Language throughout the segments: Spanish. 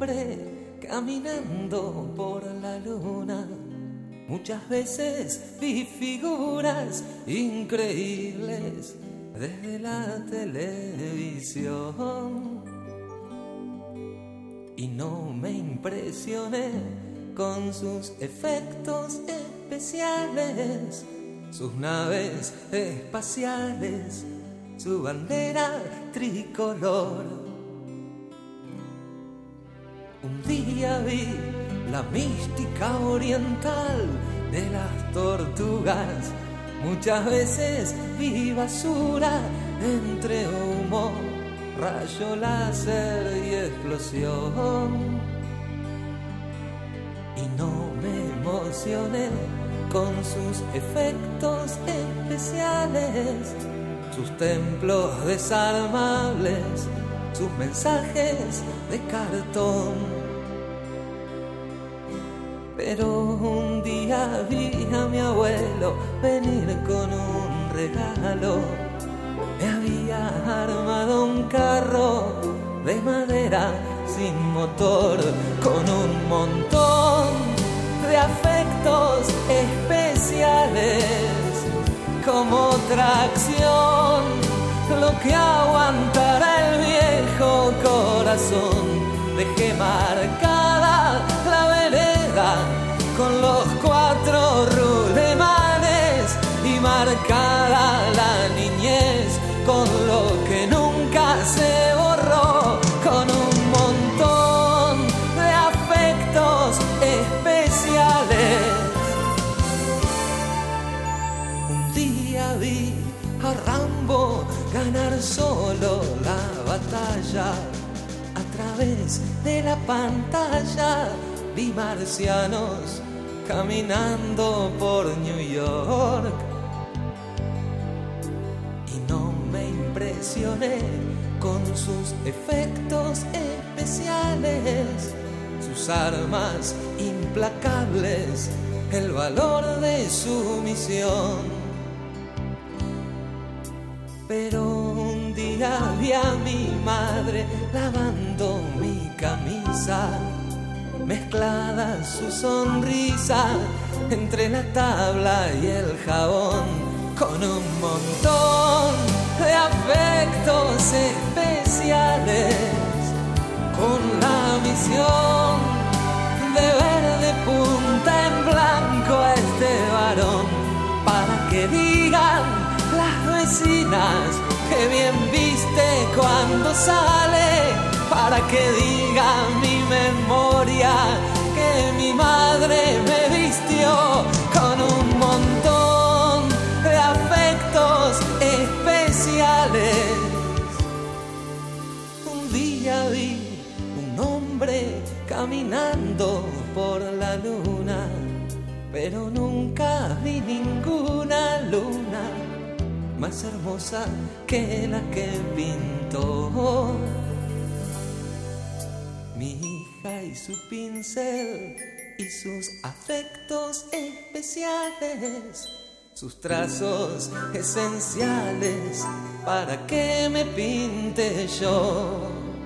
hombre caminando por la luna. Muchas veces vi figuras increíbles desde la televisión y no me impresioné con sus efectos especiales, sus naves espaciales, su bandera tricolor. Un día vi la mística oriental de las tortugas. Muchas veces vi basura entre humo, rayo láser y explosión. Y no me emocioné con sus efectos especiales, sus templos desarmables, sus mensajes de cartón. Pero un día vi a mi abuelo venir con un regalo. Me había armado un carro de madera sin motor, con un montón de afectos especiales, como tracción, lo que aguantará el viejo corazón. Dejé marcada la vereda con los 4 rulemanes y marcada la niñez con lo que nunca se borró, con un montón de afectos especiales. Un día vi a Rambo ganar solo la batalla. A través de la pantalla vi marcianos caminando por New York y no me impresioné con sus efectos especiales, sus armas implacables, el valor de su misión. Pero un día vi a mi madre lavando mi camisa, mezclada su sonrisa entre la tabla y el jabón, con un montón de afectos especiales, con la misión de ver de punta en blanco a este varón, para que digan las vecinas que bien viste cuando sale, para que diga mi memoria que mi madre me vistió con un montón de afectos especiales. Un día vi un hombre caminando por la luna, pero nunca vi ninguna luna más hermosa que la que pintó mi hija, y su pincel y sus afectos especiales, sus trazos esenciales para que me pinte yo,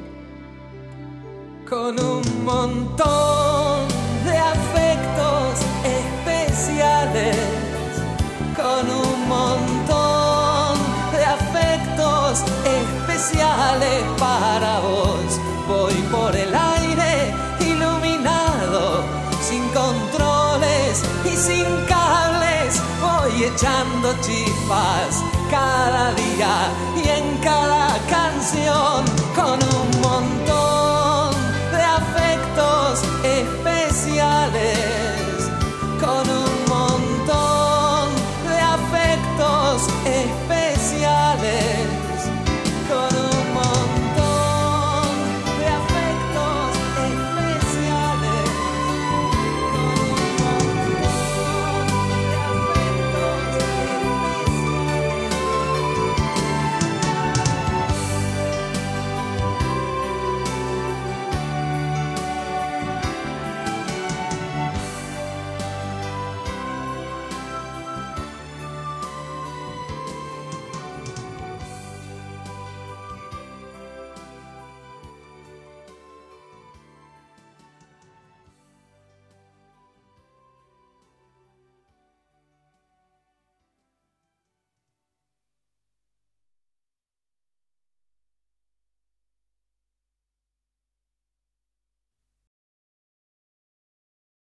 con un montón de afectos especiales, con un montón de afectos especiales para vos. Voy por el aire iluminado, sin controles y sin cables, voy echando chispas cada día y en cada canción, con un